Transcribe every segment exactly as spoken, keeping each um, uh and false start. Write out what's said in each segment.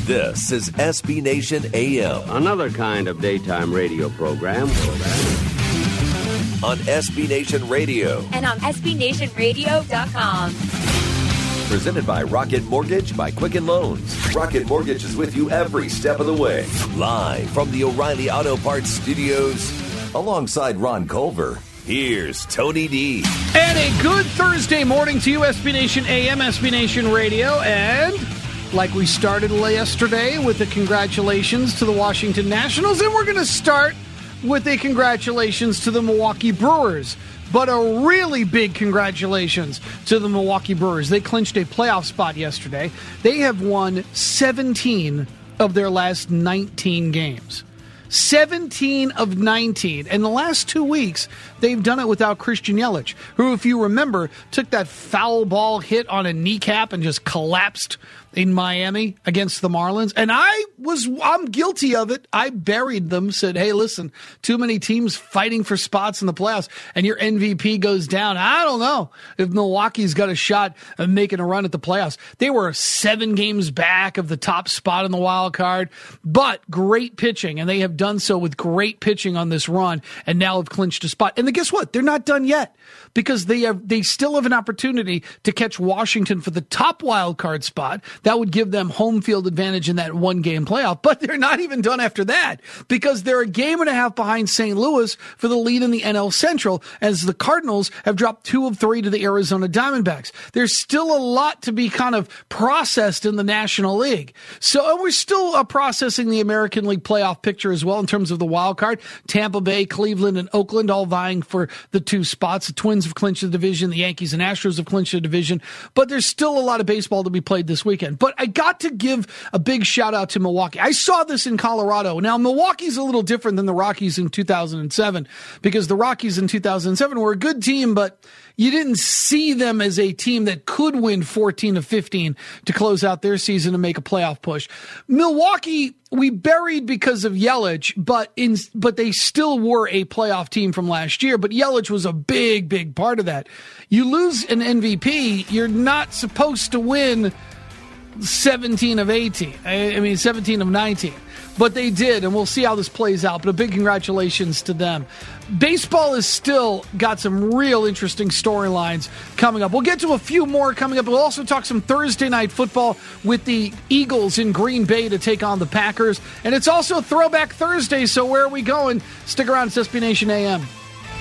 This is S B Nation A M. Another kind of daytime radio program. On S B Nation Radio. And on S B Nation Radio dot com. Presented by Rocket Mortgage by Quicken Loans. Rocket Mortgage is with you every step of the way. Live from the O'Reilly Auto Parts Studios. Alongside Ron Culver, here's Tony D. And a good Thursday morning to you, S B Nation A M, S B Nation Radio. And like we started yesterday with the congratulations to the Washington Nationals, and we're going to start with a congratulations to the Milwaukee Brewers. But a really big congratulations to the Milwaukee Brewers. They clinched a playoff spot yesterday. They have won seventeen of their last nineteen games. seventeen of nineteen. And the last two weeks, they've done it without Christian Yelich, who, if you remember, took that foul ball hit on a kneecap and just collapsed in Miami against the Marlins. And I was, I'm guilty of it. I buried them, said, hey, listen, too many teams fighting for spots in the playoffs and your M V P goes down. I don't know if Milwaukee's got a shot of making a run at the playoffs. They were seven games back of the top spot in the wild card, but great pitching. And they have done so with great pitching on this run and now have clinched a spot. And guess what? They're not done yet because they have, they still have an opportunity to catch Washington for the top wild card spot. That would give them home field advantage in that one game playoff, but they're not even done after that because they're a game and a half behind Saint Louis for the lead in the N L Central as the Cardinals have dropped two of three to the Arizona Diamondbacks. There's still a lot to be kind of processed in the National League. So and we're still uh, processing the American League playoff picture as well in terms of the wild card. Tampa Bay, Cleveland, and Oakland all vying for the two spots. The Twins have clinched the division. The Yankees and Astros have clinched the division, but there's still a lot of baseball to be played this weekend. But I got to give a big shout out to Milwaukee. I saw this in Colorado. Now, Milwaukee's a little different than the Rockies in two thousand seven because the Rockies in two thousand seven were a good team, but you didn't see them as a team that could win fourteen of fifteen to close out their season and make a playoff push. Milwaukee, we buried because of Yelich, but in but they still were a playoff team from last year. But Yelich was a big, big part of that. You lose an M V P, you're not supposed to win seventeen of eighteen. I mean, seventeen of nineteen. But they did, and we'll see how this plays out. But a big congratulations to them. Baseball has still got some real interesting storylines coming up. We'll get to a few more coming up. We'll also talk some Thursday night football with the Eagles in Green Bay to take on the Packers. And it's also Throwback Thursday, so where are we going? Stick around, it's S B Nation A M.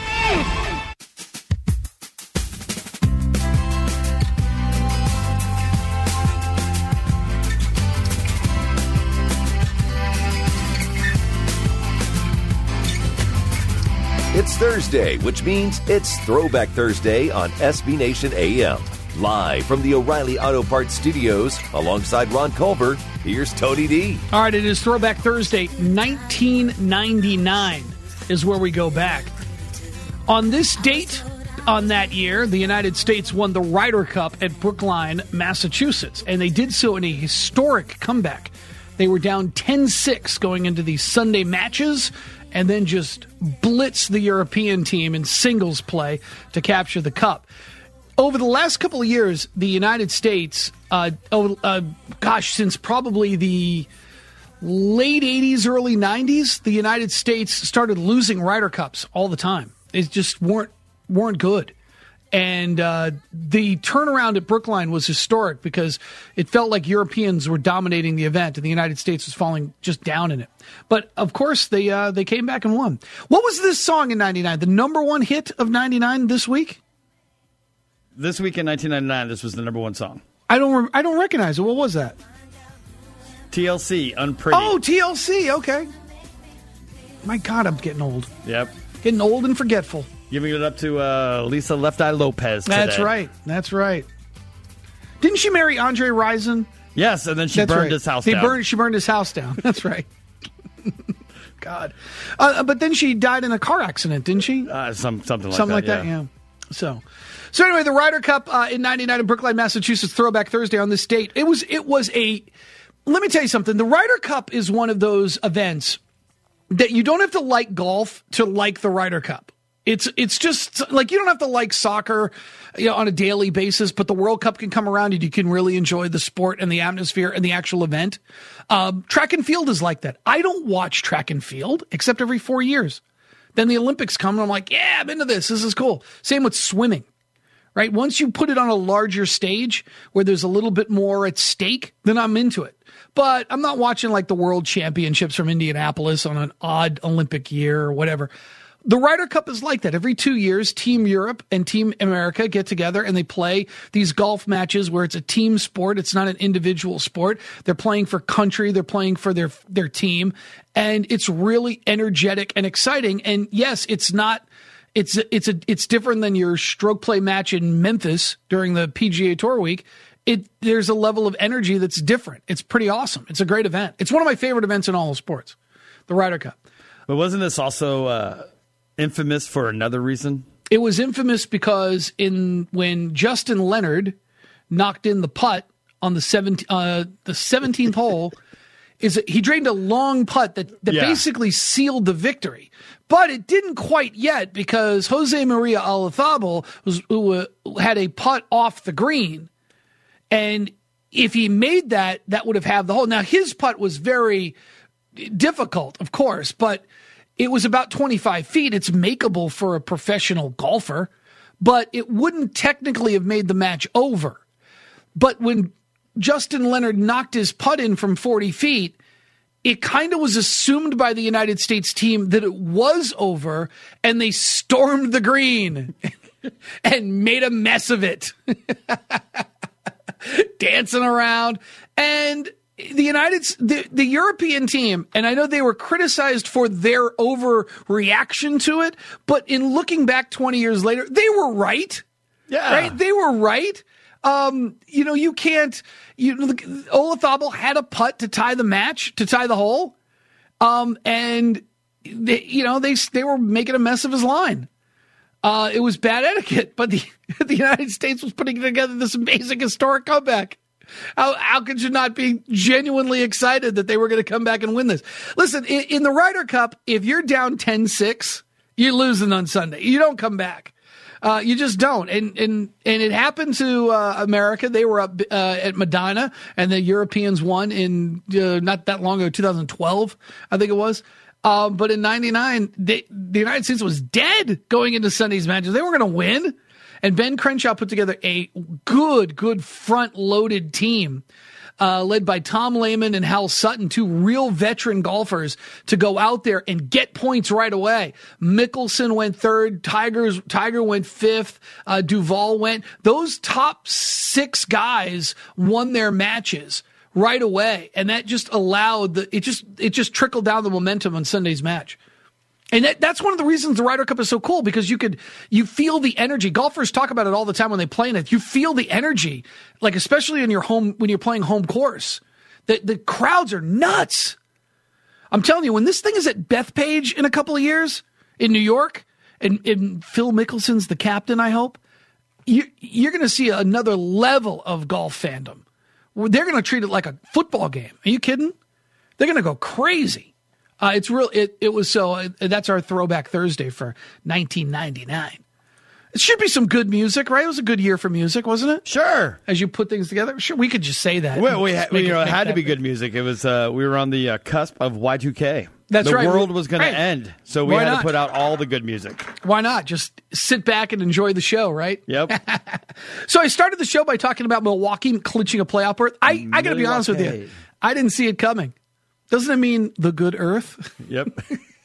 It's Thursday, which means it's Throwback Thursday on S B Nation A M. Live from the O'Reilly Auto Parts Studios, alongside Ron Culver, here's Tony D. All right, it is Throwback Thursday. nineteen ninety-nine is where we go back. On this date, on that year, the United States won the Ryder Cup at Brookline, Massachusetts, and they did so in a historic comeback. They were down ten six going into the Sunday matches, and then just blitz the European team in singles play to capture the cup. Over the last couple of years, the United States, uh, oh, uh, gosh, since probably the late eighties, early nineties, the United States started losing Ryder Cups all the time. It just weren't weren't good. And uh, the turnaround at Brookline was historic because it felt like Europeans were dominating the event and the United States was falling just down in it. But, of course, they uh, they came back and won. What was this song in ninety-nine? The number one hit of ninety-nine this week? This week in nineteen ninety-nine, this was the number one song. I don't re- I don't recognize it. What was that? T L C, Unpretty. Oh, T L C, okay. My God, I'm getting old. Yep. Getting old and forgetful. Giving it up to uh, Lisa Left Eye Lopez today. That's right. That's right. Didn't she marry Andre Rison? Yes, and then she That's burned right. his house he down. Burned, she burned his house down. That's right. God. Uh, but then she died in a car accident, didn't she? Uh, some, something like something that, like that, yeah. yeah. So, so anyway, the Ryder Cup uh, in ninety-nine in Brookline, Massachusetts, Throwback Thursday on this date. It was, it was a, let me tell you something. The Ryder Cup is one of those events that you don't have to like golf to like the Ryder Cup. It's it's just like you don't have to like soccer, you know, on a daily basis, but the World Cup can come around and you can really enjoy the sport and the atmosphere and the actual event. Um, track and field is like that. I don't watch track and field except every four years. Then the Olympics come and I'm like, yeah, I'm into this. This is cool. Same with swimming. Right? Once you put it on a larger stage where there's a little bit more at stake, then I'm into it. But I'm not watching like the World Championships from Indianapolis on an odd Olympic year or whatever. The Ryder Cup is like that. Every two years, Team Europe and Team America get together and they play these golf matches where it's a team sport. It's not an individual sport. They're playing for country. They're playing for their, their team. And it's really energetic and exciting. And yes, it's not It's it's a it's different than your stroke play match in Memphis during the P G A Tour week. It there's a level of energy that's different. It's pretty awesome. It's a great event. It's one of my favorite events in all of sports, the Ryder Cup. But wasn't this also uh, infamous for another reason? It was infamous because in when Justin Leonard knocked in the putt on the seventeenth uh, the seventeenth hole. Is it, he drained a long putt that, that yeah. basically sealed the victory. But it didn't quite yet because Jose Maria Olazabal was, who uh, had a putt off the green. And if he made that, that would have had the hole. Now, his putt was very difficult, of course, but it was about twenty-five feet. It's makeable for a professional golfer, but it wouldn't technically have made the match over. But when Justin Leonard knocked his putt in from forty feet, it kind of was assumed by the United States team that it was over, and they stormed the green and made a mess of it, dancing around. And the United, the, the European team, and I know they were criticized for their overreaction to it, but in looking back twenty years later, they were right. Yeah. Right? They were right. Um, you know, you can't, you know, Olazabal had a putt to tie the match, to tie the hole. Um, and they, you know, they, they were making a mess of his line. Uh, it was bad etiquette, but the, the United States was putting together this amazing historic comeback. How, how could you not be genuinely excited that they were going to come back and win this? Listen, in, in the Ryder Cup, if you're down ten six, you're losing on Sunday. You don't come back. Uh, you just don't. And, and, and it happened to, uh, America. They were up, uh, at Medina and the Europeans won in, uh, not that long ago, two thousand twelve, I think it was. Um, but in ninety-nine, they, the United States was dead going into Sunday's matches. They were going to win. And Ben Crenshaw put together a good, good front loaded team. Uh, led by Tom Lehman and Hal Sutton, two real veteran golfers, to go out there and get points right away. Mickelson went third. Tigers, Tiger went fifth. Uh, Duval went. Those top six guys won their matches right away. And that just allowed the, it just, it just trickled down the momentum on Sunday's match. And that, that's one of the reasons the Ryder Cup is so cool, because you could, you feel the energy. Golfers talk about it all the time when they play in it. You feel the energy, like especially in your home, when you're playing home course. The, the crowds are nuts. I'm telling you, when this thing is at Bethpage in a couple of years in New York, and, and Phil Mickelson's the captain, I hope, you, you're going to see another level of golf fandom. They're going to treat it like a football game. Are you kidding? They're going to go crazy. Uh, it's real. It, it was so, uh, that's our throwback Thursday for nineteen ninety-nine. It should be some good music, right? It was a good year for music, wasn't it? Sure. As you put things together. Sure. We could just say that. Well, we, ha- we you know, it had to be big. good music. It was, uh, we were on the uh, cusp of Y two K. That's the right. The world we, was going right. to end. So we Why had not? to put out all the good music. Why not? Just sit back and enjoy the show, right? Yep. So I started the show by talking about Milwaukee clinching a playoff berth. I, I got to be honest with you. I didn't see it coming. Doesn't it mean the good earth? Yep.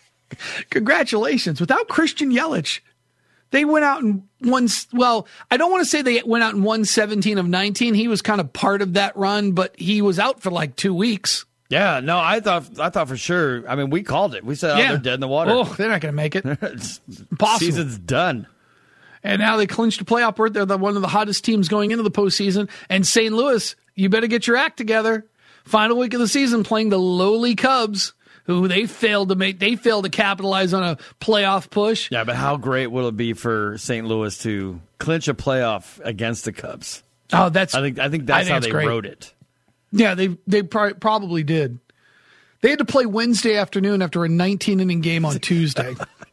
Congratulations. Without Christian Yelich, they went out and won. Well, I don't want to say they went out and won seventeen of nineteen. He was kind of part of that run, but he was out for like two weeks. Yeah, no, I thought I thought for sure. I mean, we called it. We said, oh, yeah. they're dead in the water. Oh, they're not going to make it. It's impossible. Season's done. And now they clinched a playoff berth. They're the, one of the hottest teams going into the postseason. And Saint Louis, you better get your act together. Final week of the season, playing the lowly Cubs, who they failed to make. They failed to capitalize on a playoff push. Yeah, but how great will it be for Saint Louis to clinch a playoff against the Cubs? Oh, that's. I think I think that's I think how it's they great. wrote it. Yeah, they they pro- probably did. They had to play Wednesday afternoon after a nineteen inning game on Tuesday.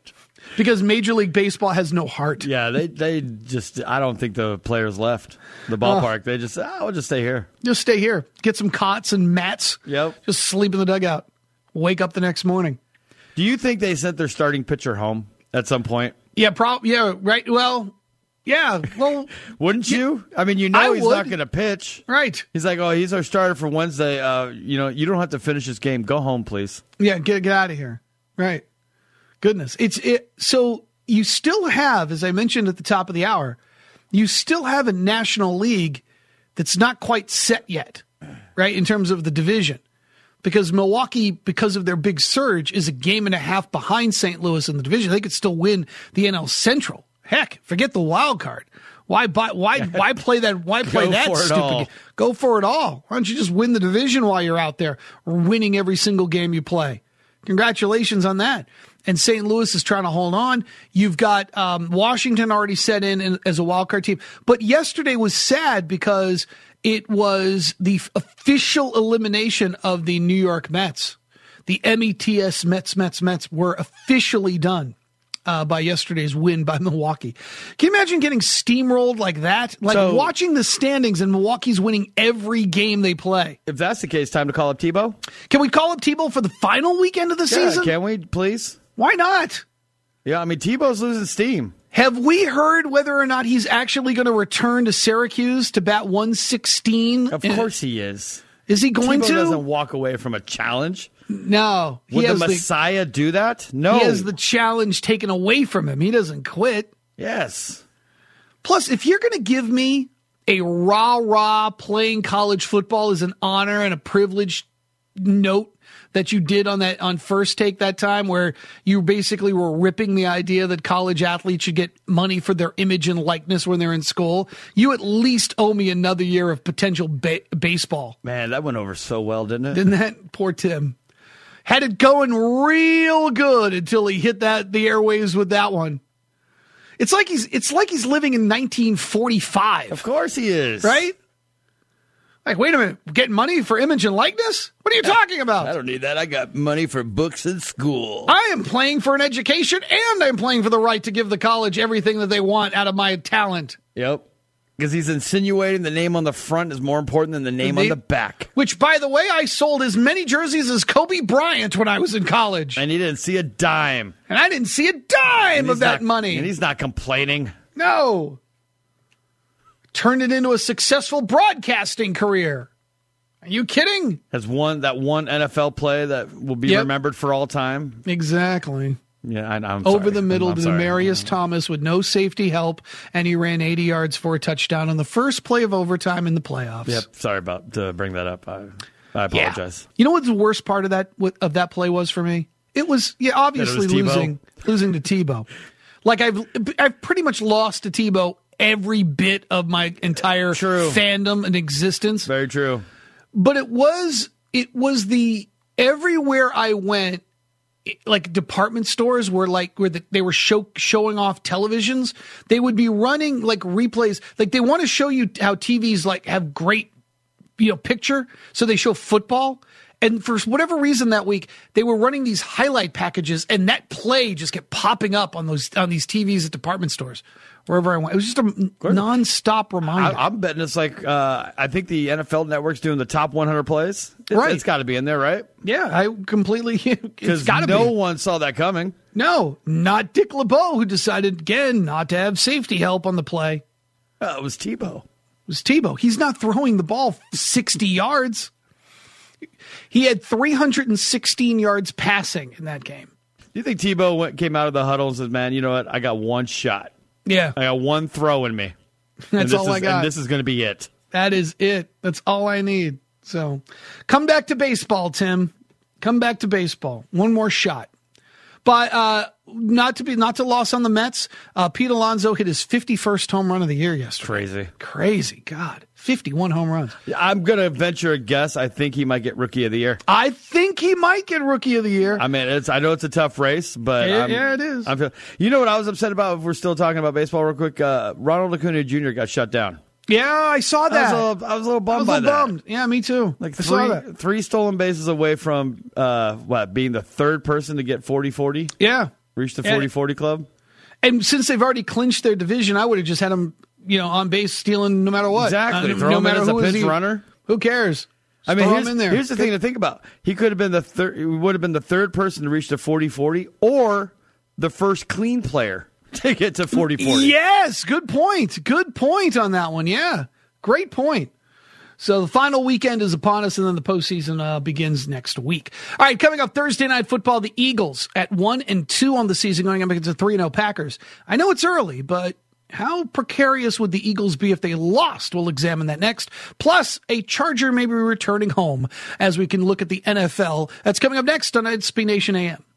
Because Major League Baseball has no heart. Yeah, they they just, I don't think the players left the ballpark. Oh. They just, oh, we'll just stay here. Just stay here. Get some cots and mats. Yep. Just sleep in the dugout. Wake up the next morning. Do you think they sent their starting pitcher home at some point? Yeah, prob- yeah, right. Well, yeah. Well, wouldn't you? I mean, you know I he's would. not going to pitch. Right. He's like, oh, he's our starter for Wednesday. Uh, you know, you don't have to finish this game. Go home, please. Yeah, get get out of here. Right. Goodness. It's it. So you still have, as I mentioned at the top of the hour, you still have a National League that's not quite set yet, right, in terms of the division. Because Milwaukee, because of their big surge, is a game and a half behind Saint Louis in the division. They could still win the N L Central. Heck, forget the wild card. Why buy, why why play that why play Go that for it stupid all. game? Go for it all. Why don't you just win the division while you're out there winning every single game you play? Congratulations on that. And Saint Louis is trying to hold on. You've got um, Washington already set in, in as a wild card team. But yesterday was sad because it was the f- official elimination of the New York Mets. The M E T S Mets, Mets, Mets were officially done uh, by yesterday's win by Milwaukee. Can you imagine getting steamrolled like that? Like So- watching the standings and Milwaukee's winning every game they play. If that's the case, time to call up Tebow? Can we call up Tebow for the final weekend of the Yeah, season? can we, please? Why not? Yeah, I mean, Tebow's losing steam. Have we heard whether or not he's actually going to return to Syracuse to bat one sixteen? Of course he is. Is he going Tebow to? doesn't walk away from a challenge. No. He Would the has Messiah do that? No. He has the challenge taken away from him. He doesn't quit. Yes. Plus, if you're going to give me a rah-rah playing college football as an honor and a privilege note that you did on that on First Take that time, where you basically were ripping the idea that college athletes should get money for their image and likeness when they're in school, you at least owe me another year of potential ba- baseball. Man, that went over so well, didn't it? Didn't that? Poor Tim. Had it going real good until he hit that the airwaves with that one. It's like he's it's like he's living in nineteen forty-five. Of course he is. Right? Like, wait a minute, getting money for image and likeness? What are you talking about? I don't need that. I got money for books in school. I am playing for an education, and I'm playing for the right to give the college everything that they want out of my talent. Yep. Because he's insinuating the name on the front is more important than the name The- on the back. Which, by the way, I sold as many jerseys as Kobe Bryant when I was in college. And he didn't see a dime. And I didn't see a dime And of he's that not- money. And he's not complaining. No. Turned it into a successful broadcasting career. Are you kidding? Has one that one N F L play that will be Yep. remembered for all time. Exactly. Yeah, I, I'm Over sorry. the middle I'm, I'm to sorry. Demarius Thomas with no safety help, and he ran eighty yards for a touchdown on the first play of overtime in the playoffs. Yep. Sorry about to bring that up. I, I Yeah. apologize. You know what the worst part of that of that play was for me? It was yeah, obviously That it was Tebow? losing losing to Tebow. Like I've I've pretty much lost to Tebow every bit of my entire True. fandom and existence. Very true. But it was it was the everywhere I went, it- like department stores were like where the, they were show, showing off televisions. They would be running like replays. Like they want to show you how T Vs like have great, you know, picture. So they show football. And for whatever reason that week, they were running these highlight packages, and that play just kept popping up on those on these T Vs at department stores wherever I went. It was just a nonstop reminder. I, I'm betting it's like uh, I think the N F L Network's doing the top one hundred plays. It's, Right. It's got to be in there, right? yeah, I completely. It's Because got to no be. one saw that coming. No, not Dick LeBeau, who decided again not to have safety help on the play. Uh, it was Tebow. It was Tebow. He's not throwing the ball sixty yards. He had three hundred sixteen yards passing in that game. Do you think Tebow went, came out of the huddle and said, "Man, you know what? I got one shot. Yeah, I got one throw in me. that's and this all is, I got. And this is going to be it." That is it. That's all I need. So come back to baseball, Tim. Come back to baseball. One more shot. But uh, not to be not to loss on the Mets. Uh, Pete Alonso hit his fifty-first home run of the year yesterday. Crazy. Crazy. God. fifty-one home runs. I'm going to venture a guess. I think he might get Rookie of the Year. I think he might get Rookie of the Year. I mean, it's. I know it's a tough race, but Yeah, I'm, yeah, it is. I'm feel, you know what I was upset about? If we're still talking about baseball, real quick, uh, Ronald Acuna Junior got shut down. Yeah, I saw I that. was a little, I was a little I bummed was a by little that. bummed. Yeah, me too. Like I saw three, that. three stolen bases away from uh, what being the third person to get forty forty. Yeah, Reach the forty forty club. And since they've already clinched their division, I would have just had them, you know, on base stealing no matter what. Exactly. Uh, Throw no him in matter as a who is pinch he, runner. Who cares? Just I mean, throw here's, him in there. here's the thing to think about. He could have been the third. He would have been the third person to reach the forty forty, or the first clean player to get to forty forty. Yes, good point. Good point on that one. Yeah, great point. So the final weekend is upon us, and then the postseason uh, begins next week. All right, coming up Thursday Night Football, the Eagles at one and two on the season, going up against the three and oh Packers. I know it's early, but how precarious would the Eagles be if they lost? We'll examine that next. Plus, a Charger may be returning home as we can look at the N F L. That's coming up next on S B Nation A M.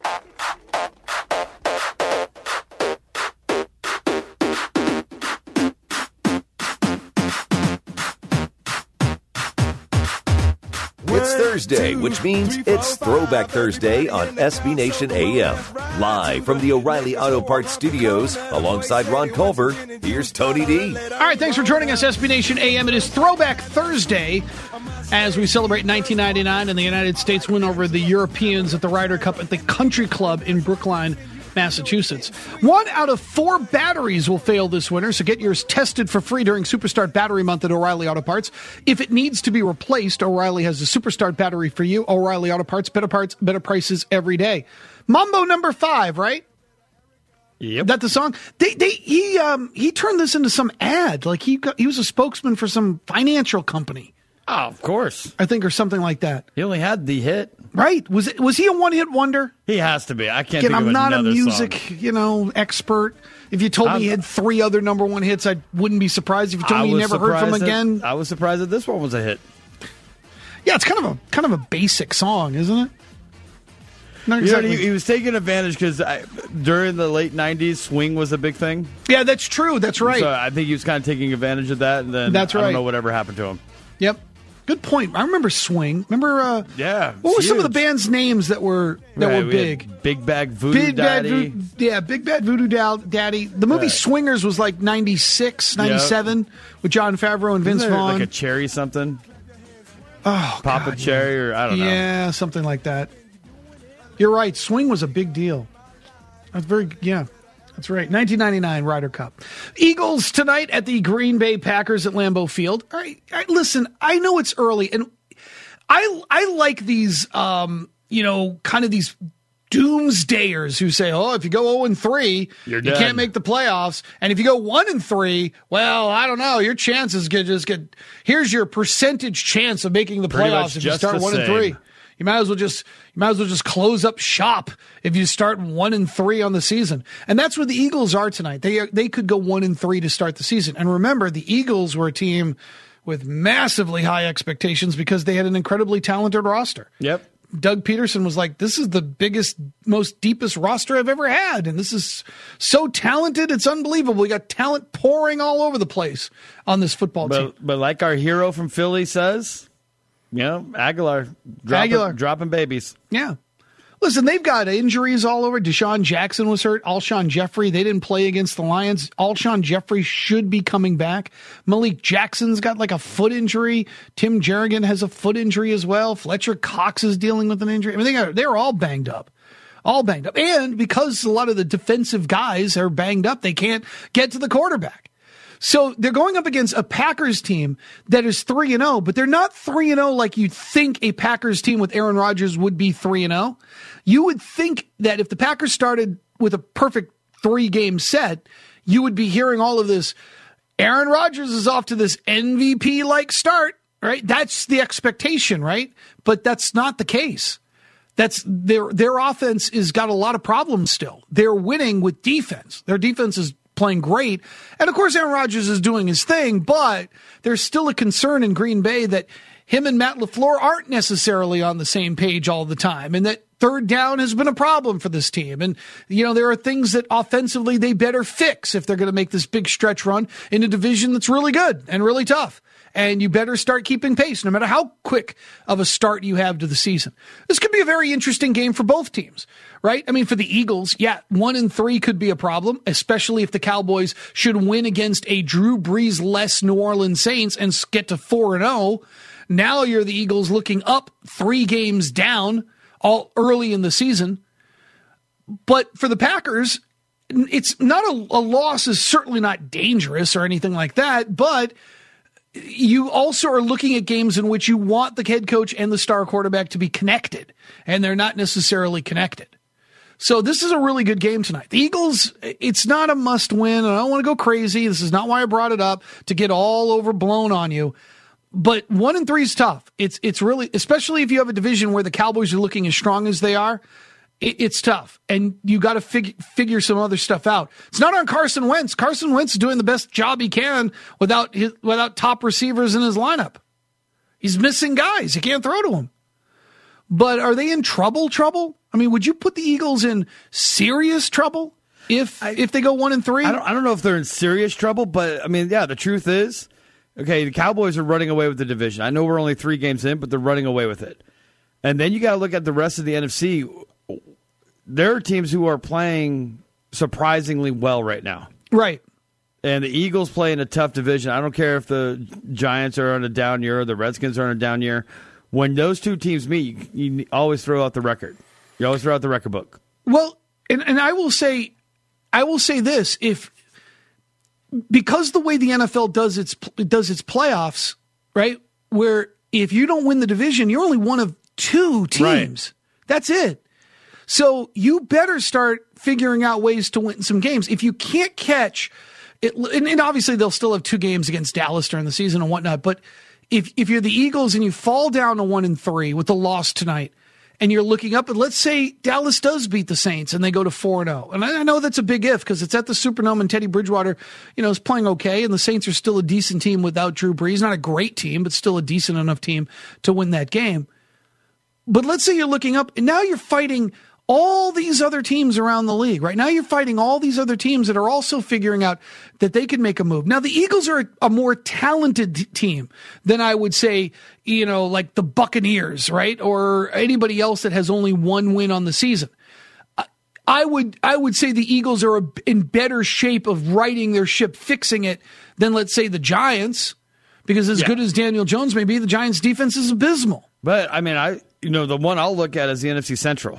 It's Thursday, which means it's Throwback Thursday on S B Nation A M. Live from the O'Reilly Auto Parts Studios, alongside Ron Culver, here's Tony D. All right, thanks for joining us, S B Nation A M. It is Throwback Thursday as we celebrate nineteen ninety-nine and the United States win over the Europeans at the Ryder Cup at the Country Club in Brookline, Massachusetts. One out of four batteries will fail this winter, so get yours tested for free during Superstart Battery Month at O'Reilly Auto Parts. If it needs to be replaced, O'Reilly has a Superstart battery for you. O'Reilly Auto Parts, better parts, better prices every day. Mambo number five, right? Yep. That the song? They, they, he, um, he turned this into some ad. Like he, got, he was a spokesman for some financial company. Oh, of course. I think, or something like that. He only had the hit. Right? Was it? Was he a one-hit wonder? He has to be. I can't Again, think of I'm not a another music, song. you know, expert. If you told me I'm, he had three other number one hits, I wouldn't be surprised. If you told I me you was never heard from him surprised again, that, I was surprised that this one was a hit. yeah, it's kind of a kind of a basic song, isn't it? Not You know, exactly. he, he was taking advantage because during the late nineties, swing was a big thing. Yeah, that's true. That's right. So I think he was kind of taking advantage of that, and then That's I right. don't know whatever happened to him. Yep. Good point. I remember Swing. Remember? Uh, Yeah, What were it's some of the huge. band's names that were that Right, were we had big? Big Bag Voodoo Big Bad Daddy. Voodoo, yeah, Big Bad Voodoo Dal- Daddy. The movie Right. Swingers was like ninety-six, ninety-seven with John Favreau and Vince Isn't there Vaughn. like a cherry something? oh, Papa God, Cherry, or I don't know. Yeah, something like that. You're right. Swing was a big deal. That's very, yeah, that's right. nineteen ninety-nine Ryder Cup. Eagles tonight at the Green Bay Packers at Lambeau Field. All right, all right, listen, I know it's early, and I I like these, um, you know, kind of these doomsdayers who say, oh, if you go oh and three, You're you done. can't make the playoffs. And if you go one and three, well, I don't know. Your chances get just get, here's your percentage chance of making the Pretty playoffs much if you just start the one and same. three. You might as well just you might as well just close up shop if you start one and three on the season. And that's where the Eagles are tonight. They are, they could go one and three to start the season. And remember, the Eagles were a team with massively high expectations because they had an incredibly talented roster. Yep. Doug Peterson was like, this is the biggest, most deepest roster I've ever had. And this is so talented, it's unbelievable. We got talent pouring all over the place on this football team. But, but like our hero from Philly says, you know, Aguilar dropping, Aguilar. dropping babies. Yeah. Listen, they've got injuries all over. Deshaun Jackson was hurt. Alshon Jeffrey, they didn't play against the Lions. Alshon Jeffrey should be coming back. Malik Jackson's got like a foot injury. Tim Jerrigan has a foot injury as well. Fletcher Cox is dealing with an injury. I mean, they are, they're all banged up. All banged up. And because a lot of the defensive guys are banged up, they can't get to the quarterback. So they're going up against a Packers team that is three and oh, but they're not three and oh like you'd think a Packers team with Aaron Rodgers would be three and oh. You would think that if the Packers started with a perfect three-game set, you would be hearing all of this, Aaron Rodgers is off to this M V P-like start, right? That's the expectation, right? But that's not the case. That's their their offense has got a lot of problems still. They're winning with defense. Their defense is playing great. And of course, Aaron Rodgers is doing his thing, but there's still a concern in Green Bay that him and Matt LaFleur aren't necessarily on the same page all the time, and that third down has been a problem for this team. And, you know, there are things that offensively they better fix if they're going to make this big stretch run in a division that's really good and really tough. And you better start keeping pace no matter how quick of a start you have to the season. This could be a very interesting game for both teams, right? I mean, for the Eagles, yeah, one and three could be a problem, especially if the Cowboys should win against a Drew Brees-less New Orleans Saints and get to four and oh. Now you're the Eagles looking up three games down all early in the season. But for the Packers, it's not a, a loss is certainly not dangerous or anything like that, but you also are looking at games in which you want the head coach and the star quarterback to be connected, and they're not necessarily connected. So this is a really good game tonight. The Eagles, it's not a must win, and I don't want to go crazy. This is not why I brought it up, to get all overblown on you. But one and three is tough. It's it's really, especially if you have a division where the Cowboys are looking as strong as they are, it, it's tough. And you got to fig- figure some other stuff out. It's not on Carson Wentz. Carson Wentz is doing the best job he can without his, without top receivers in his lineup. He's missing guys. He can't throw to them. But are they in trouble, trouble? I mean, would you put the Eagles in serious trouble if I, if they go one and three? I don't, I don't know if they're in serious trouble, but, I mean, yeah, the truth is, okay, the Cowboys are running away with the division. I know we're only three games in, but they're running away with it. And then you got to look at the rest of the N F C. There are teams who are playing surprisingly well right now. Right. And the Eagles play in a tough division. I don't care if the Giants are on a down year or the Redskins are on a down year. When those two teams meet, you, you always throw out the record. You always throw out the record book. Well, and, and I will say, I will say this: if because the way the N F L does its does its playoffs, right, where if you don't win the division, you're only one of two teams. Right. That's it. So you better start figuring out ways to win some games. If you can't catch it, and, and obviously they'll still have two games against Dallas during the season and whatnot, but if if you're the Eagles and you fall down to one and three with the loss tonight, and you're looking up, and let's say Dallas does beat the Saints and they go to four and oh. And I know that's a big if because it's at the Superdome and Teddy Bridgewater, you know, is playing okay, and the Saints are still a decent team without Drew Brees. Not a great team, but still a decent enough team to win that game. But let's say you're looking up, and now you're fighting all these other teams around the league. Right now you're fighting all these other teams that are also figuring out that they can make a move. Now the Eagles are a more talented t- team than I would say, you know, like the Buccaneers, right? Or anybody else that has only one win on the season. I would I would say the Eagles are in better shape of righting their ship, fixing it, than let's say the Giants, because as yeah. good as Daniel Jones may be, the Giants defense is abysmal. But I mean, I you know, the one I'll look at is the N F C Central.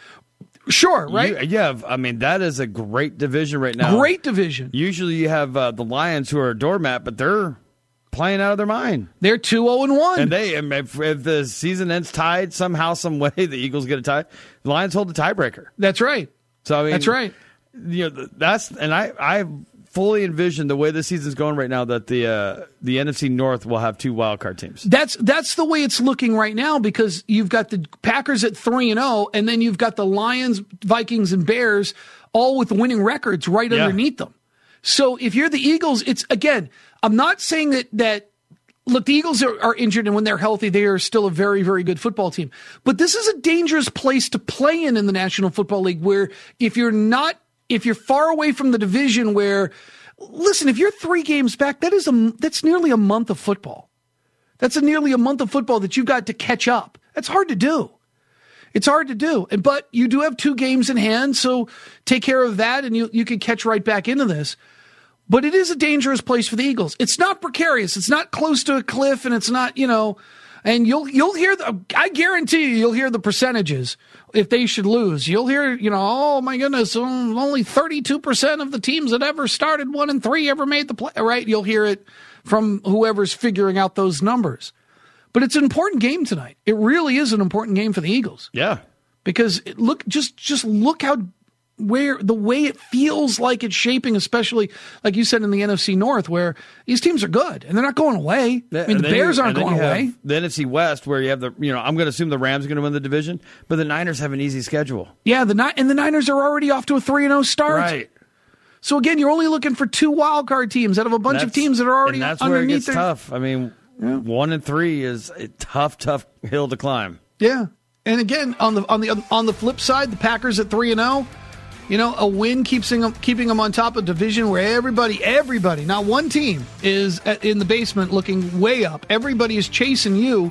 Sure, right? You, yeah, I mean, that is a great division right now. Great division. Usually you have uh, the Lions who are a doormat, but they're playing out of their mind. They're two oh and one. And they, if, if the season ends tied somehow, some way, the Eagles get a tie, the Lions hold the tiebreaker. That's right. So I mean, That's right. You know, that's, and I, I fully envision the way the season's going right now that the uh, the N F C North will have two wildcard teams. That's that's the way it's looking right now because you've got the Packers at three and zero, and then you've got the Lions, Vikings, and Bears all with winning records right yeah. underneath them. So if you're the Eagles, it's again, I'm not saying that that look, the Eagles are, are injured, and when they're healthy, they are still a very, very good football team. But this is a dangerous place to play in in the National Football League, where if you're not If you're far away from the division where, listen, if you're three games back, that is a, that's nearly a month of football. That's a nearly a month of football that you've got to catch up. That's hard to do. It's hard to do. And, but you do have two games in hand, so take care of that and you, you can catch right back into this. But it is a dangerous place for the Eagles. It's not precarious. It's not close to a cliff, and it's not, you know, and you'll, you'll hear the, I guarantee you, you'll hear the percentages. If they should lose, you'll hear, you know, oh my goodness, only thirty-two percent of the teams that ever started one and three ever made the play, right? You'll hear it from whoever's figuring out those numbers. But it's an important game tonight. It really is an important game for the Eagles. Yeah. Because it, look, just, just look how, where the way it feels like it's shaping, especially like you said in the N F C North, where these teams are good and they're not going away. I mean, the Bears aren't going away. The N F C West, where you have the, you know, I'm going to assume the Rams are going to win the division, but the Niners have an easy schedule. Yeah, the and the Niners are already off to a three and oh start. Right. So again, you're only looking for two wild card teams out of a bunch of teams that are already and that's underneath. Where it gets their, tough. I mean, yeah. one and three is a tough, tough hill to climb. Yeah, and again on the on the on the flip side, the Packers at three and oh. You know, a win keeps them, keeping them on top of a division where everybody, everybody, not one team is at, in the basement looking way up. Everybody is chasing you.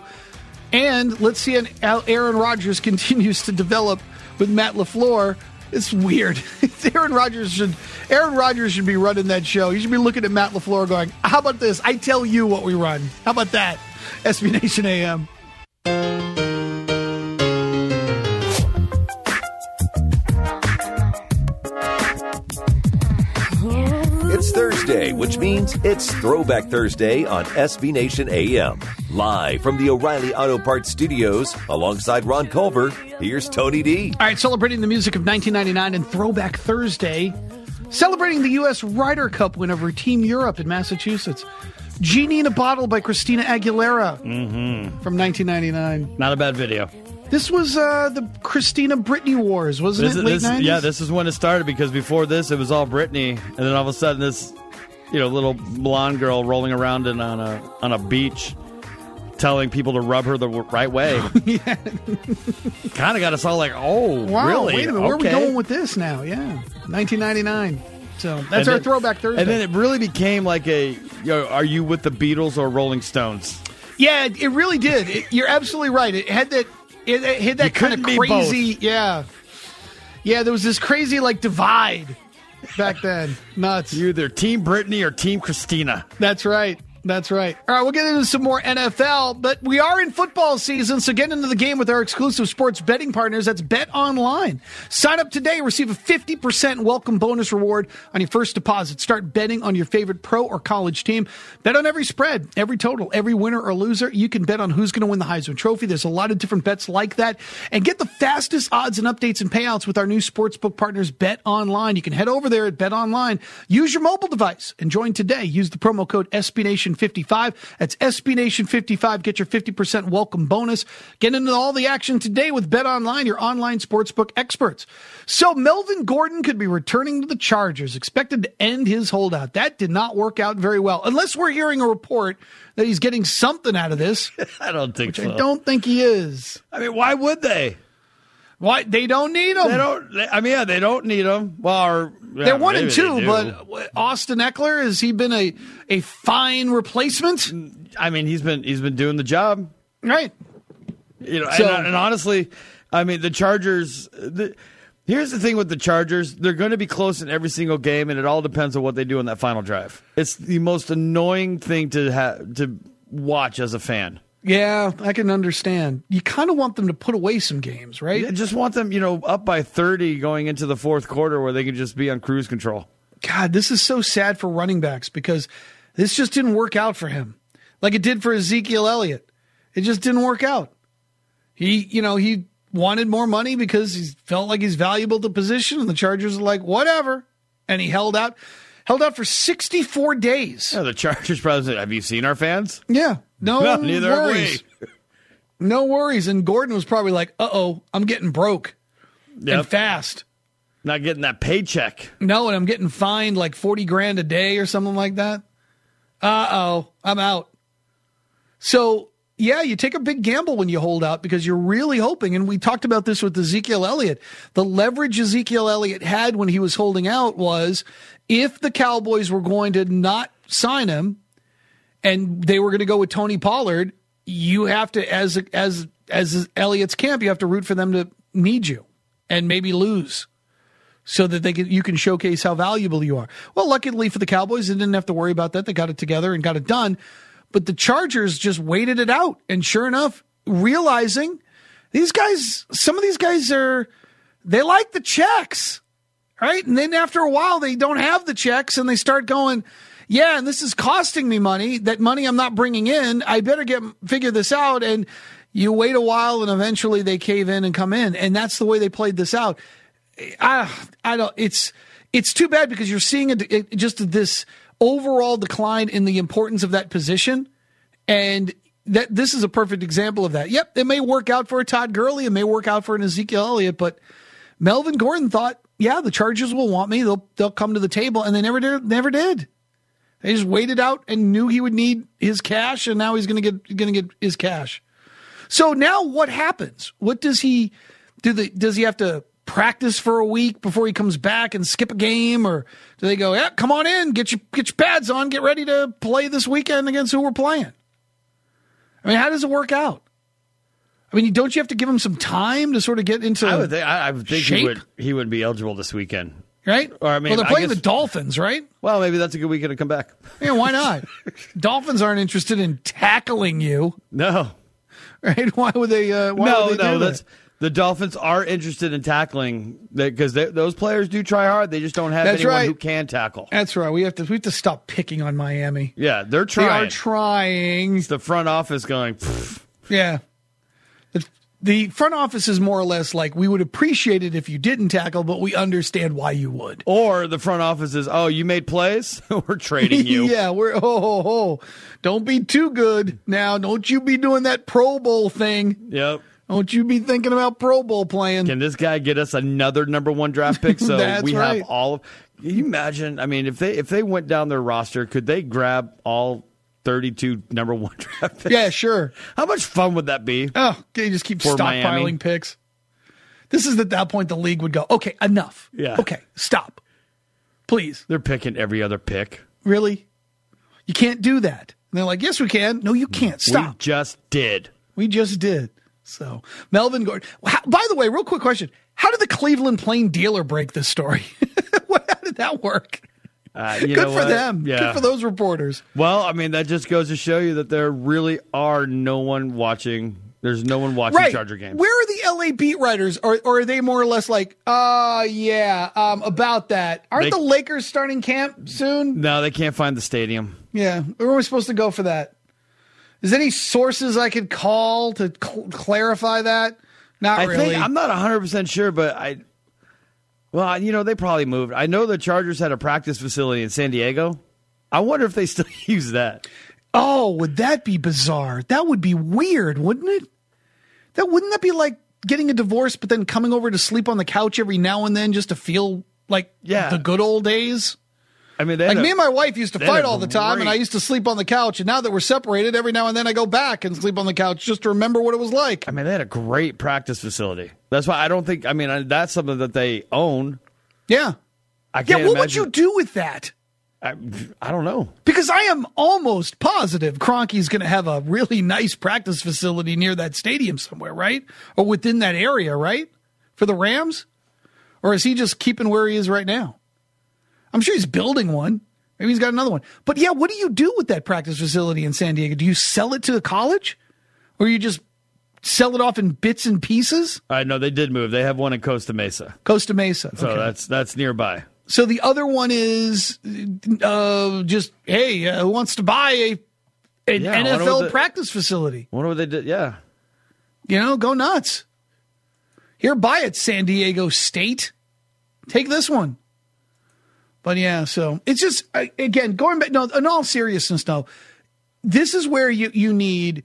And let's see how Aaron Rodgers continues to develop with Matt LaFleur. It's weird. Aaron Rodgers should Aaron Rodgers should be running that show. You should be looking at Matt LaFleur going, how about this? I tell you what we run. How about that? S B Nation A M. friends, it's Throwback Thursday on S B Nation A M. Live from the O'Reilly Auto Parts Studios, alongside Ron Culver, here's Tony D. All right, celebrating the music of nineteen ninety-nine and Throwback Thursday, celebrating the U S Ryder Cup win over Team Europe in Massachusetts. Genie in a Bottle by Christina Aguilera mm-hmm. from nineteen ninety-nine. Not a bad video. This was uh, the Christina Britney Wars, wasn't this, it? Late this, nineties? Yeah, this is when it started, because before this, it was all Britney, and then all of a sudden, this, you know, little blonde girl rolling around in, on a on a beach, telling people to rub her the right way. Yeah, kind of got us all like, oh, wow, really? Wait a minute, where okay. are we going with this now? Yeah, nineteen ninety-nine. So that's and our then, Throwback Thursday. And then it really became like a, you know, are you with the Beatles or Rolling Stones? Yeah, it, it really did. It, you're absolutely right. It had that. It, it had that kind of crazy. Yeah, yeah. There was this crazy like divide back then. Nuts. You're either Team Britney or Team Christina. That's right. That's right. All right, we'll get into some more N F L, but we are in football season, so get into the game with our exclusive sports betting partners. That's Bet Online. Sign up today, receive a fifty percent welcome bonus reward on your first deposit. Start betting on your favorite pro or college team. Bet on every spread, every total, every winner or loser. You can bet on who's going to win the Heisman Trophy. There's a lot of different bets like that. And get the fastest odds and updates and payouts with our new sportsbook partners, Bet Online. You can head over there at Bet Online. Use your mobile device and join today. Use the promo code S B Nation fifty-five. That's S B Nation fifty-five. Get your fifty percent welcome bonus. Get into all the action today with Bet Online, your online sportsbook experts. So Melvin Gordon could be returning to the Chargers, expected to end his holdout. That did not work out very well, unless we're hearing a report that he's getting something out of this. I don't think which so. I don't think he is. I mean, why would they? Why? They don't need him. They don't. They, I mean, yeah, they don't need him. Well, or, yeah, they're one and maybe two, they do. but Austin Eckler, has he been a, a fine replacement? I mean, he's been he's been doing the job, right? You know, So- and, and honestly, I mean, the Chargers. The, here's the thing with the Chargers: they're going to be close in every single game, and it all depends on what they do in that final drive. It's the most annoying thing to have to watch as a fan. Yeah, I can understand. You kind of want them to put away some games, right? I just want them, you know, up by thirty going into the fourth quarter where they can just be on cruise control. God, this is so sad for running backs because this just didn't work out for him like it did for Ezekiel Elliott. It just didn't work out. He, you know, he wanted more money because he felt like he's valuable to the position, and the Chargers are like, whatever. And he held out, held out for sixty-four days. Yeah, the Chargers probably said, have you seen our fans? Yeah. No, No, neither have worries. we. No worries. And Gordon was probably like, uh-oh, I'm getting broke Yep. and fast. Not getting that paycheck. No, and I'm getting fined like forty grand a day or something like that. Uh-oh, I'm out. So, yeah, you take a big gamble when you hold out because you're really hoping, and we talked about this with Ezekiel Elliott. The leverage Ezekiel Elliott had when he was holding out was if the Cowboys were going to not sign him and they were going to go with Tony Pollard, you have to, as as as Elliott's camp, you have to root for them to need you and maybe lose so that they can, you can showcase how valuable you are. Well, luckily for the Cowboys, they didn't have to worry about that. They got it together and got it done. But the Chargers just waited it out. And sure enough, realizing these guys, some of these guys are, they like the checks, right? And then after a while, they don't have the checks and they start going, yeah, and this is costing me money, that money I'm not bringing in. I better get figure this out. And you wait a while and eventually they cave in and come in. And that's the way they played this out. I, I don't, it's, it's too bad because you're seeing it, it, just this overall decline in the importance of that position. And that this is a perfect example of that. Yep. It may work out for a Todd Gurley. It may work out for an Ezekiel Elliott, but Melvin Gordon thought, yeah, the Chargers will want me. They'll, they'll come to the table. And they never did, never did. They just waited out and knew he would need his cash. And now he's going to get, going to get his cash. So now what happens? What does he do? The, does he have to practice for a week before he comes back and skip a game? Or do they go, yeah, come on in, get your, get your pads on, get ready to play this weekend against who we're playing? I mean, how does it work out? I mean, don't you have to give him some time to sort of get into I would think, I, I would think shape? he would he would be eligible this weekend. Right? Or, I mean, well, they're I playing guess- the Dolphins, right? Well, maybe that's a good weekend to come back. Yeah, why not? Dolphins aren't interested in tackling you, No. right? Why would they? Uh, why no, would they no, do that's that? The Dolphins are interested in tackling because those players do try hard. They just don't have That's anyone right. who can tackle. That's right. We have to we have to stop picking on Miami. Yeah, they're trying. They are trying. It's the front office going, pfft. Yeah. The, the front office is more or less like, we would appreciate it if you didn't tackle, but we understand why you would. Or the front office is, oh, you made plays? We're trading you. Yeah, we're, oh, oh, oh, don't be too good now. Don't you be doing that Pro Bowl thing. Yep. Don't you be thinking about Pro Bowl playing. Can this guy get us another number one draft pick so That's we right. have all of Can you imagine? I mean, if they if they went down their roster, could they grab all thirty-two number one draft picks? Yeah, sure. How much fun would that be? Oh, okay, just keep For stockpiling Miami? picks. This is at that point the league would go, okay, enough. Yeah. Okay, stop. Please. They're picking every other pick. Really? You can't do that. And they're like, yes, we can. No, you can't. Stop. We just did. We just did. So, Melvin Gordon. How, by the way, real quick question. How did the Cleveland Plain Dealer break this story? How did that work? Uh, you Good know for what? them. Yeah. Good for those reporters. Well, I mean, that just goes to show you that there really are no one watching. There's no one watching Right. Charger games. Where are the L A beat writers? Or, or are they more or less like, uh, yeah, um, about that? Aren't They- the Lakers starting camp soon? No, they can't find the stadium. Yeah. Where are we supposed to go for that? Is there any sources I could call to cl- clarify that? Not I really. think I'm not one hundred percent sure, but I. Well, you know, they probably moved. I know the Chargers had a practice facility in San Diego. I wonder if they still use that. Oh, would that be bizarre? That would be weird, wouldn't it? That wouldn't that be like getting a divorce, but then coming over to sleep on the couch every now and then just to feel like Yeah. the good old days? I mean, they Like had me a- and my wife used to they had fight a all the time, and great- I used to sleep on the couch. And now that we're separated, every now and then I go back and sleep on the couch just to remember what it was like. I mean, they had a great practice facility. That's why I don't think. I mean, I- that's something that they own. Yeah, I yeah. can't What would imagine- you do with that? I, I don't know. Because I am almost positive Kroenke's going to have a really nice practice facility near that stadium somewhere, right? Or within that area, right? For the Rams? Or is he just keeping where he is right now? I'm sure he's building one. Maybe he's got another one. But yeah, what do you do with that practice facility in San Diego? Do you sell it to a college? Or you just sell it off in bits and pieces? I know they did move. They have one in Costa Mesa, Costa Mesa. so Okay. that's that's nearby. So the other one is uh, just, hey, uh, who wants to buy a an Yeah, I wonder N F L what the- practice facility? I wonder what they did. Yeah, You know, go nuts. Here, buy it, San Diego State. Take this one. But yeah, so it's just, I- again, going back, no, in all seriousness, though, this is where you, you need,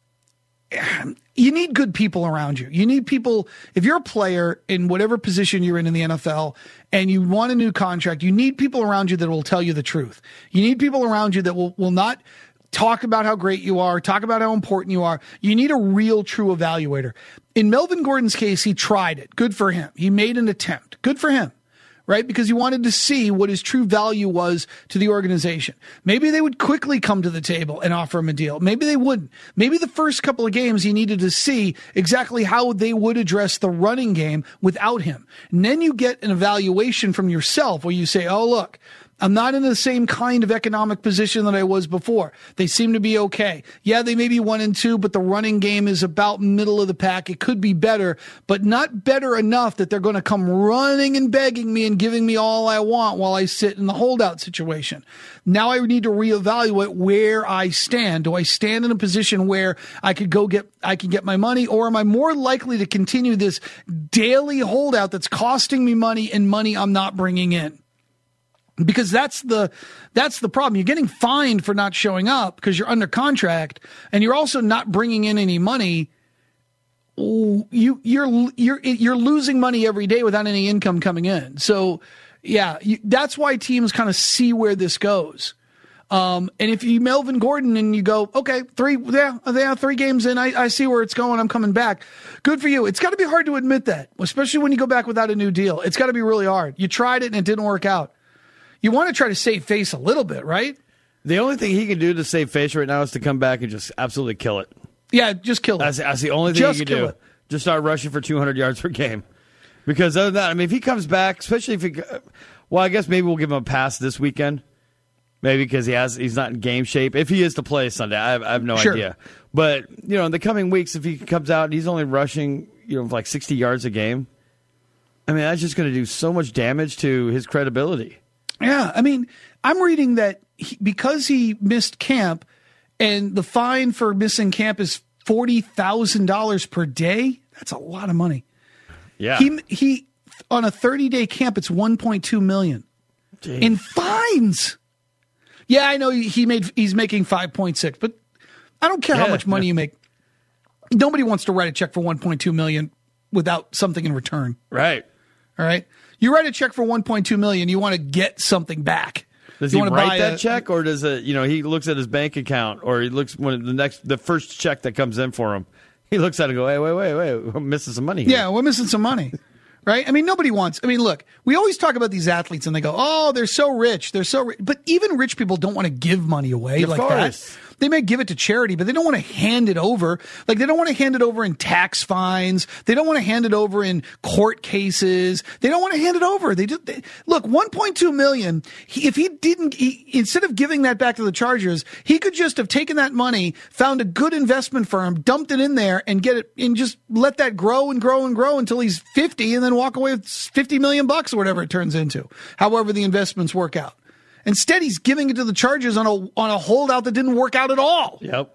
you need good people around you. You need people, if you're a player in whatever position you're in in the N F L and you want a new contract, you need people around you that will tell you the truth. You need people around you that will, will not talk about how great you are, talk about how important you are. You need a real, true evaluator. In Melvin Gordon's case, he tried it. Good for him. He made an attempt. Good for him. Right? Because he wanted to see what his true value was to the organization. Maybe they would quickly come to the table and offer him a deal. Maybe they wouldn't. Maybe the first couple of games he needed to see exactly how they would address the running game without him. And then you get an evaluation from yourself where you say, oh, look, I'm not in the same kind of economic position that I was before. They seem to be okay. Yeah, they may be one and two, but the running game is about middle of the pack. It could be better, but not better enough that they're going to come running and begging me and giving me all I want while I sit in the holdout situation. Now I need to reevaluate where I stand. Do I stand in a position where I could go get, I can get my money, or am I more likely to continue this daily holdout that's costing me money and money I'm not bringing in? Because that's the that's the problem. You're getting fined for not showing up because you're under contract, and you're also not bringing in any money. You you're you're you're losing money every day without any income coming in. So, yeah, you, that's why teams kind of see where this goes. Um, and if you Melvin Gordon and you go, okay, three yeah, yeah three games in, I, I see where it's going. I'm coming back. Good for you. It's got to be hard to admit that, especially when you go back without a new deal. It's got to be really hard. You tried it and it didn't work out. You want to try to save face a little bit, right? the only thing he can do to save face right now is to come back and just absolutely kill it. Yeah, just kill it. That's, that's the only thing Just he can kill do. it. Just start rushing for two hundred yards per game. Because other than that, I mean, if he comes back, especially if he, well, I guess maybe we'll give him a pass this weekend. Maybe because he has he's not in game shape. If he is to play Sunday, I have, I have no Sure. idea. But you know, in the coming weeks, if he comes out and he's only rushing, you know, like sixty yards a game. I mean, that's just going to do so much damage to his credibility. Yeah, I mean, I'm reading that he, because he missed camp, and the fine for missing camp is forty thousand dollars per day. That's a lot of money. Yeah. He he on a thirty-day camp, it's one point two million dollars in fines. Yeah, I know he made he's making five point six, but I don't care yeah, how much money yeah. you make. Nobody wants to write a check for one point two million dollars without something in return. Right. All right. You write a check for one point two million dollars, you want to get something back. Does you he write that a, check, or does it, you know, he looks at his bank account, or he looks when the next, the first check that comes in for him, he looks at it and go, hey, wait, wait, wait, we're missing some money here. Yeah, we're missing some money. Right? I mean, nobody wants, I mean, look, we always talk about these athletes and they go, oh, they're so rich. They're so rich. But even rich people don't want to give money away of like course. that. They may give it to charity, but they don't want to hand it over. Like, they don't want to hand it over in tax fines. They don't want to hand it over in court cases. They don't want to hand it over. They just, they, look, one point two million, he, if he didn't, he, instead of giving that back to the Chargers, he could just have taken that money, found a good investment firm, dumped it in there and get it, and just let that grow and grow and grow until he's fifty and then walk away with fifty million bucks or whatever it turns into, however the investments work out. Instead, he's giving it to the Chargers on a on a holdout that didn't work out at all. Yep. All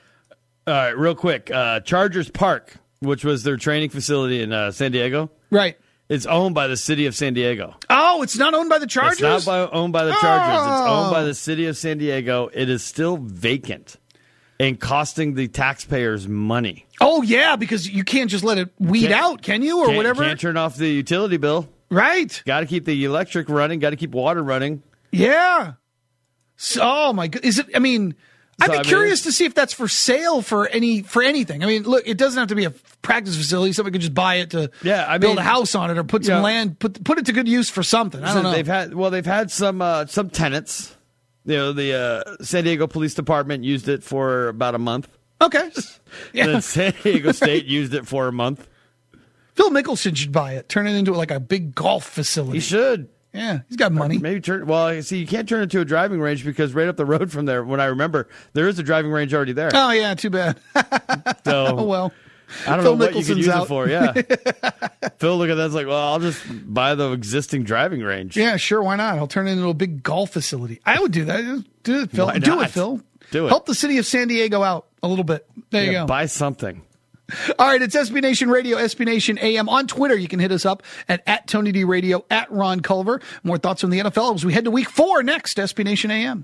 right, real quick. Uh, Chargers Park, which was their training facility in uh, San Diego. Right. It's owned by the city of San Diego. Oh, it's not owned by the Chargers? It's not by, owned by the Chargers. Oh. It's owned by the city of San Diego. It is still vacant and costing the taxpayers money. Oh, yeah, because you can't just let it weed Can't- out, can you, or Can't, whatever? can't turn off the utility bill. Right. Got to keep the electric running. Got to keep water running. Yeah. So, oh, my God. Is it, I mean, I'd So, be I mean, curious to see if that's for sale for any for anything. I mean, look, it doesn't have to be a practice facility. Somebody could just buy it to Yeah, I build mean, a house on it or put some yeah. land, put put it to good use for something. I don't know. They've had well, they've had some uh, some tenants. You know, the uh, San Diego Police Department used it for about a month. Okay. Yeah. Then San Diego State used it for a month. Phil Mickelson should buy it, turn it into like a big golf facility. He should. Yeah, he's got money. Maybe turn. Well, see, you can't turn it into a driving range because right up the road from there, when I remember, there is a driving range already there. Oh, yeah, too bad. So, Oh, well. I don't Phil know what you could Mickelson's use out. it for. Yeah. Phil, look at that. It's like, well, I'll just buy the existing driving range. Yeah, sure, why not? I'll turn it into a big golf facility. I would do that. Just do it, Phil. Why Do it, not? Phil. Do it. Help the city of San Diego out a little bit. There you Yeah, go. buy something. All right, it's S B Nation Radio, S B Nation A M. On Twitter, you can hit us up at, at Tony D Radio, at Ron Culver. More thoughts from the N F L as we head to week four next, S B Nation A M.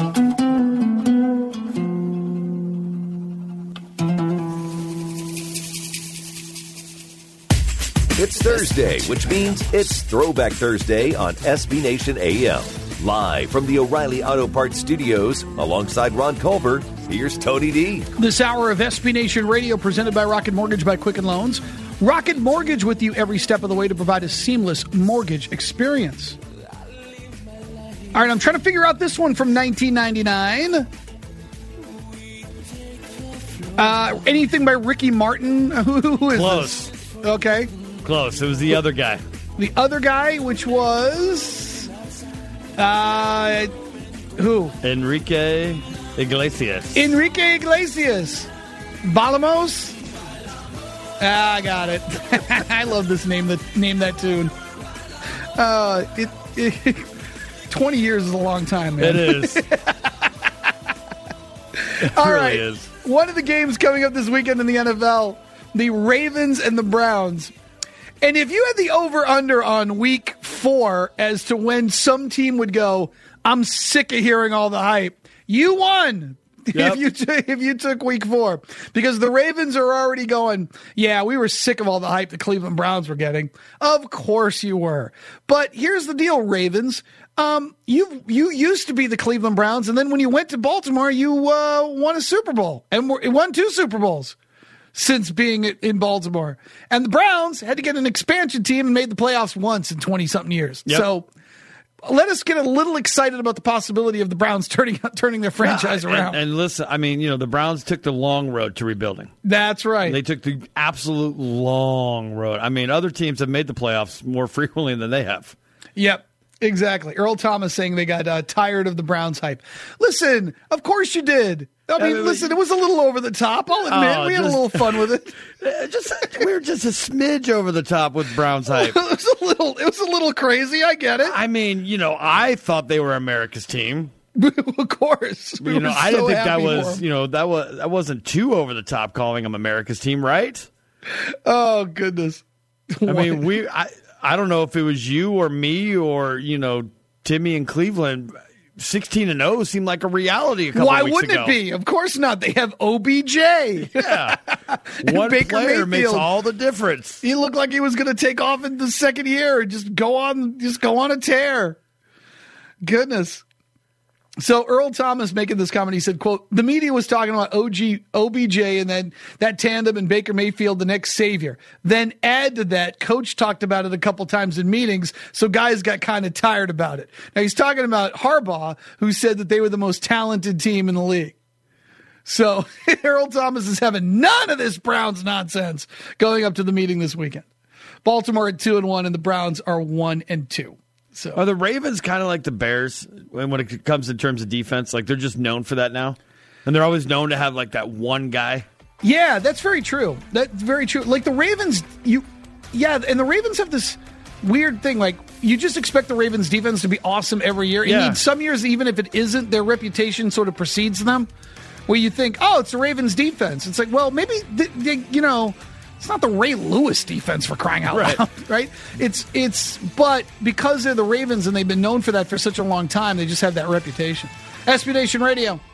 It's Thursday, which means it's Throwback Thursday on S B Nation A M. Live from the O'Reilly Auto Parts Studios, alongside Ron Culver, here's Tony D. This hour of S B Nation Radio presented by Rocket Mortgage by Quicken Loans. Rocket Mortgage with you every step of the way to provide a seamless mortgage experience. All right, I'm trying to figure out this one from nineteen ninety-nine. Uh, anything by Ricky Martin? Who, who is Close. this? Okay. Close. It was the other guy. The other guy, which was... Uh, who? Enrique Iglesias. Enrique Iglesias. Balamos? Ah, I got it. I love this name that name that tune. Uh, it, it twenty years is a long time, man. It is. It All really right. is. One of the games coming up this weekend in the N F L, the Ravens and the Browns. And if you had the over-under on week four as to when some team would go, I'm sick of hearing all the hype, you won. Yep. If you t- if you took week four, because the Ravens are already going, yeah, we were sick of all the hype the Cleveland Browns were getting. Of course you were. But here's the deal, Ravens. Um, you you used to be the Cleveland Browns, and then when you went to Baltimore, you uh, won a Super Bowl and were, won two Super Bowls since being in Baltimore. And the Browns had to get an expansion team and made the playoffs once in twenty-something years. Yep. So let us get a little excited about the possibility of the Browns turning turning their franchise And- around. And, listen, I mean, you know, the Browns took the long road to rebuilding. That's right. They took the absolute long road. I mean, other teams have made the playoffs more frequently than they have. Yep, exactly. Earl Thomas saying they got uh, tired of the Browns hype. Listen, of course you did. I mean, I mean listen, it was a little over the top. I'll admit, oh, we had just, a little fun with it. Just we were just a smidge over the top with Browns hype. It was a little, it was a little crazy. I get it. I mean, you know, I thought they were America's team. Of course, we you know, I didn't so think that was, you know, that was that wasn't too over the top calling them America's team, right? Oh goodness! I mean, we, I, I don't know if it was you or me or you know Timmy in Cleveland. Sixteen and zero seemed like a reality. A couple Why of weeks wouldn't ago. it be? Of course not. They have O B J. Yeah, one Baker player Mayfield. makes all the difference. He looked like he was going to take off in the second year and just go on, just go on a tear. Goodness. So Earl Thomas making this comment, he said, quote, the media was talking about O G, O B J and then that tandem and Baker Mayfield, the next savior. Then add to that, coach talked about it a couple times in meetings, so guys got kind of tired about it. Now he's talking about Harbaugh, who said that they were the most talented team in the league. So Earl Thomas is having none of this Browns nonsense going up to the meeting this weekend. Baltimore at two and one, and the Browns are one and two. So are the Ravens kind of like the Bears when it comes in terms of defense? Like they're just known for that now, and they're always known to have like that one guy. Yeah, that's very true. That's very true. Like the Ravens, you, yeah, and the Ravens have this weird thing. Like you just expect the Ravens defense to be awesome every year. Yeah. And some years, even if it isn't, their reputation sort of precedes them. Where you think, oh, it's the Ravens defense. It's like, well, maybe they, they, you know. It's not the Ray Lewis defense for crying out right. loud, right? It's it's, but because they're the Ravens and they've been known for that for such a long time, they just have that reputation. S B Nation Radio.